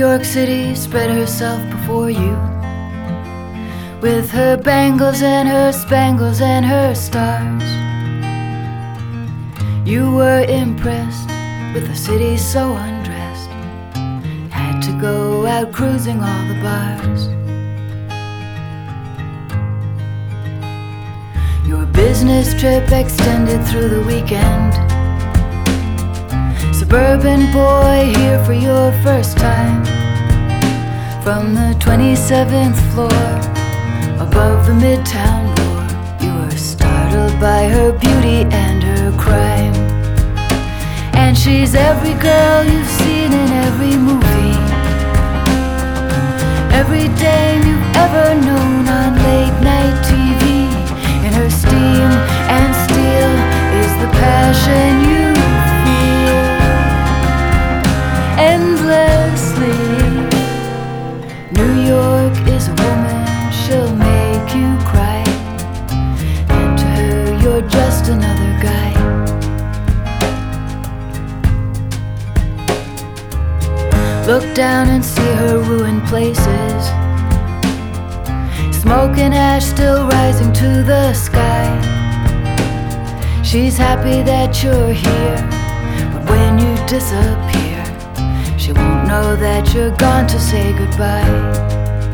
York City spread herself before you, with her bangles and her spangles and her stars. You were impressed with a city so undressed, had to go out cruising all the bars. Your business trip extended through the weekend. Suburban boy here for your first time. From the 27th floor above the Midtown door, you were startled by her beauty and her crime. And she's every girl you've seen in every movie, every dame you've ever known on late night TV. In her steam and steel is the passion you feel endlessly. New York is a woman, she'll make you cry, and to her you're just another guy. Look down and see her ruined places, smoke and ash still rising to the sky. She's happy that you're here, but when you disappear, she won't know that you're gone to say goodbye.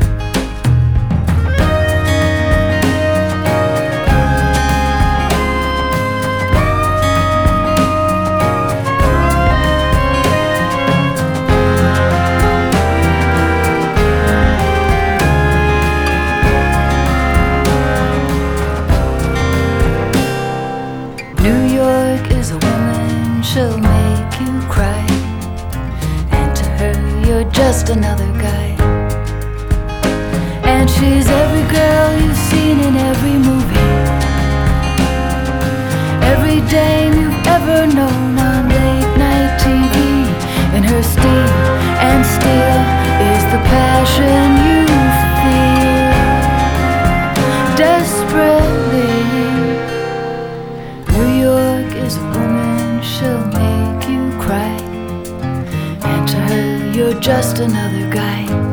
New York is a woman, she'll make you cry, and to her you're just another guy. And she's every girl you've seen in every movie, every dame you've ever known on late night TV. In her steam and steel is the passion you feel desperately. New York is a woman, she'll make you cry, and to her you're just another guy.